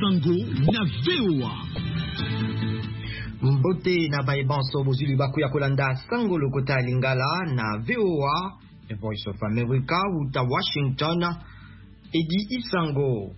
Isango na VOA. Mbote na baibanso bozuli baku ya kolanda sango lokota lingala na VOA, The Voice of America uta Washington. Edi Isango.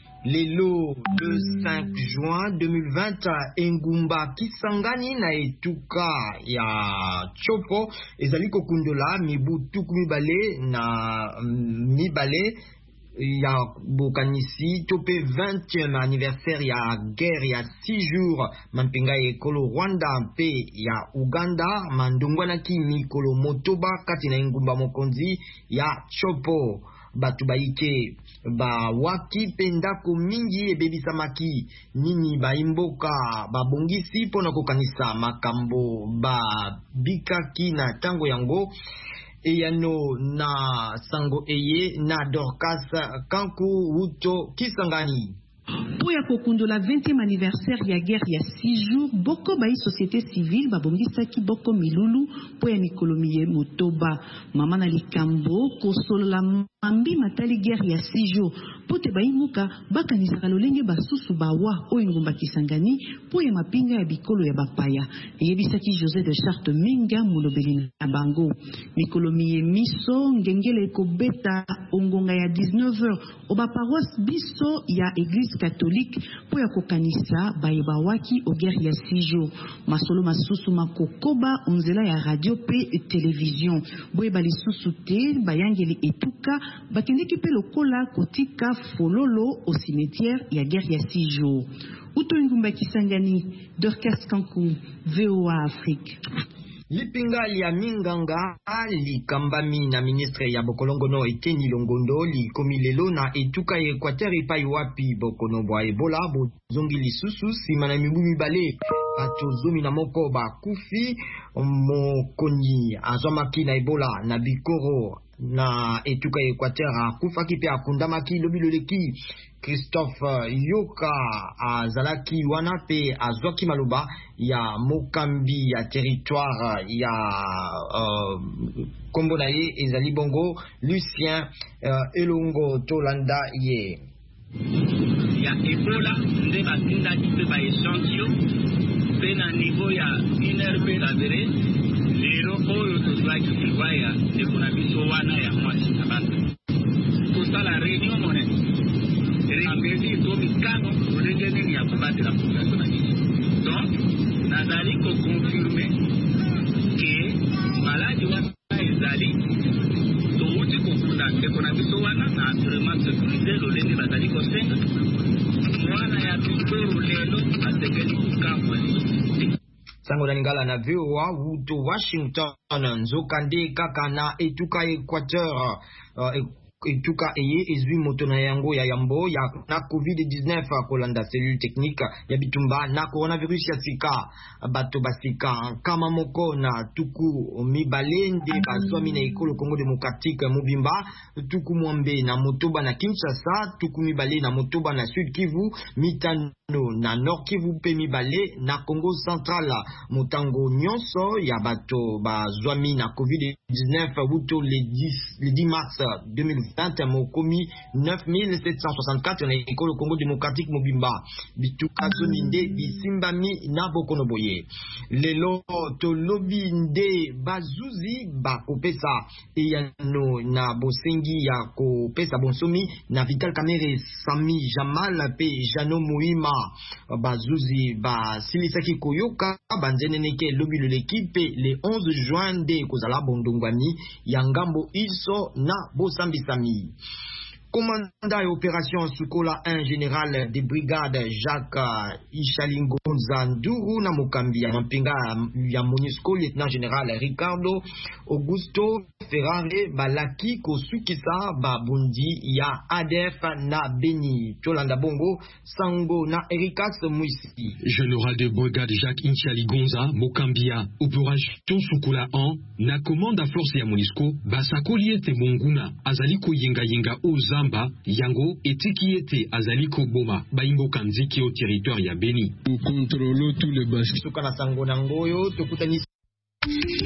Lelo le 5 juin 2020 Engumba Kisangani na etuka ya Chopo ezali kokundola mibu tuku mibale na mibale ya bokanisi tope 20e anniversaire ya guerre ya 6 jours mampinga ekolo Rwanda mpe ya Uganda mandongwanaki mikolo motoba kati na engumba mokonzi ya Chopo. Batu baike ba waki pendako mingi ebebisamaki nini baimboka babongisi pona kokanisa makambo ba bikaki na tango yango eyano na sango eye na Dorcas Kanku Uto Kisangani. Po ya kokundola 20e anniversaire ya guerre ya 6 jours, boko ba société civile babongisaki boko milulu po ya mikolomiye motoba. Mama na likambo kosolola mambi matali guerre ya 6 jours. Po te baimuka bakanisaka lolenge basusu bawa oyo ngomba Kisangani po ya mapinga ya bikolo ya bapaya. Yebisaki José de Charte Menga mulobeli na bango. Mikolomiye miso ngengele kobeta ongonga ya 19h oba paroisse biso ya église catholique po ya kokanisa bayebawaki o guerre ya 6 jours. Masolo masusu makokoba onzela ya radio pe télévision. Boye balisusu te bayangeli etuka bakendeki pe lokola kotika fololo au cimetière ya guerre ya 6 jours. Uto ngumba Kisangani, Dorcas Kanku, VOA Afrique. Lipingali ya minganga likambami na ministre ya Bokolongono Eteni Longondo likomi lelo na etuka ya Equateur ipai wapi bokono bwa Ebola bozongi lisusu sima na mibu mibale bato zomi na moko bakufi mokoni azwamaki na Ebola na bikoro na etuka ya Equateur akufaki pe akundamaki lobiloleki Christophe Yoka azalaki wana pe azwaki maloba ya mokambi ya territoire ya kombo na ye ezali bongo Lucien Elongo Tolanda ye ya Ebola nde batindaki pe ba échantillon pe na niveau ya INRP d'avere lero oyo tozwaki liwaya ekuna biso wana ya mwasi na bantu kosala réunion monene ambezi to mikano olengeni ya kubatela population na nini. Donc nazali ko confirmer que maladi wana ezali touti kokunda ekona biso wana na vraiment sécuriser lolenge bazali kosenga mwana ya bikoro lelo atekeli kukamwa sango nangala na VOA uto Washington nzokande kaka na etuka Equateur etuka eye ezwi moto na yango ya yambo ya na COVID-19 kolanda cellule technique ya bitumba na coronavirus ya sika bato basika kama moko na tuku mibale nde bazwami na ekolo Congo démocratique mobimba tuku mwambe na motoba na Kinshasa tuku mibale na motoba na Sud Kivu mitano na Nord Kivu pe mibale na Congo central motango nyonso ya bato bazwami na COVID-19 wuto le 10 mars 2020 mokomi 9764 na ekolo Congo démocratique mobimba bituka zoni nde bisimbami na bokono boye lelo tolobi nde bazuzi bakopesa eyano na bosengi ya kopesa bonsomi na Vital Kamerhe Sami Jamal pe Jano Muima bazuzi basilisaki koyoka banzeneneke lobi le l'équipe le 11 juin nde kozala bondongwani ya ngambo iso na bosambisami. Commandant et opération Sukola 1 général des brigades Jacques Ishalingonza Nduru na Mokambi ya mpinga ya MONUSCO lieutenant général Ricardo Augusto Ferrare balaki kosukisa babundi ya ADF na Beni Tolanda Bongo Sango na Ericas Muisi. Général de brigade Jacques Ishalingonza Mokambia opération Sukola 1 na commande à force ya MONUSCO basakoli ete monguna azaliko yenga oza yango etiki ete azaliko boma baimboka nziki au territoire ya Beni. Nous contrôlons tous les bastions. Sukana sango nangoyo tokutani